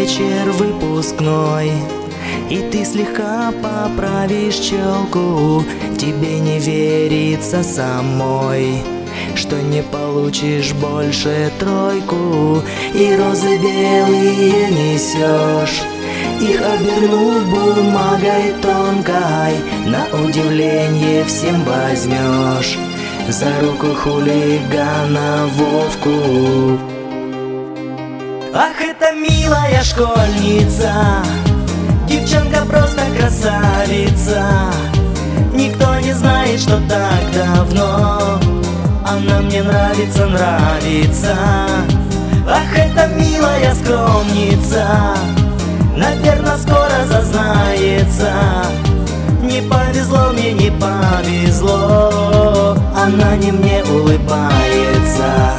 вечер выпускной, и ты слегка поправишь челку. Тебе не верится самой, что не получишь больше тройку. И розы белые несешь, их обернув бумагой тонкой, на удивление всем возьмешь за руку хулигана Вовку. Ах, это милая школьница, девчонка просто красавица. Никто не знает, что так давно она мне нравится, нравится. Ах, это милая скромница, наверно, скоро зазнается. Не повезло мне, не повезло, она не мне улыбается.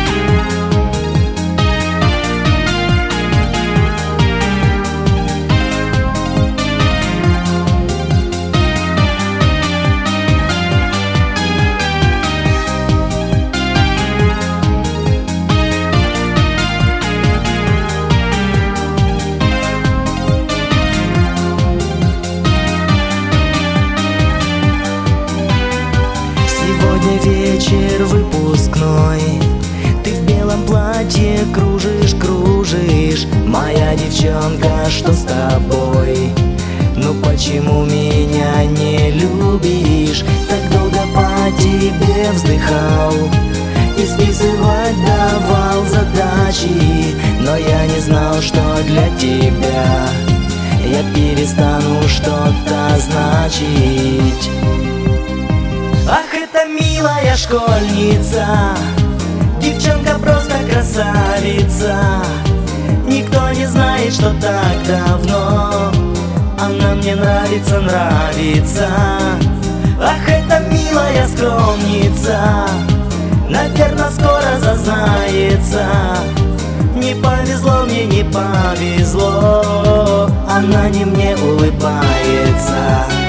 Сегодня вечер выпускной, ты в белом платье кружишь, кружишь. Моя девчонка, что с тобой? Ну почему меня не любишь? Так долго по тебе вздыхал и списывать давал задачи, но я не знал, что для тебя я перестану что-то значить. Ах, это милая школьница, девчонка просто красавица. Никто не знает, что так давно она мне нравится, нравится. Ах, это милая скромница, наверно, скоро зазнается. Не повезло мне, не повезло, она не мне улыбается.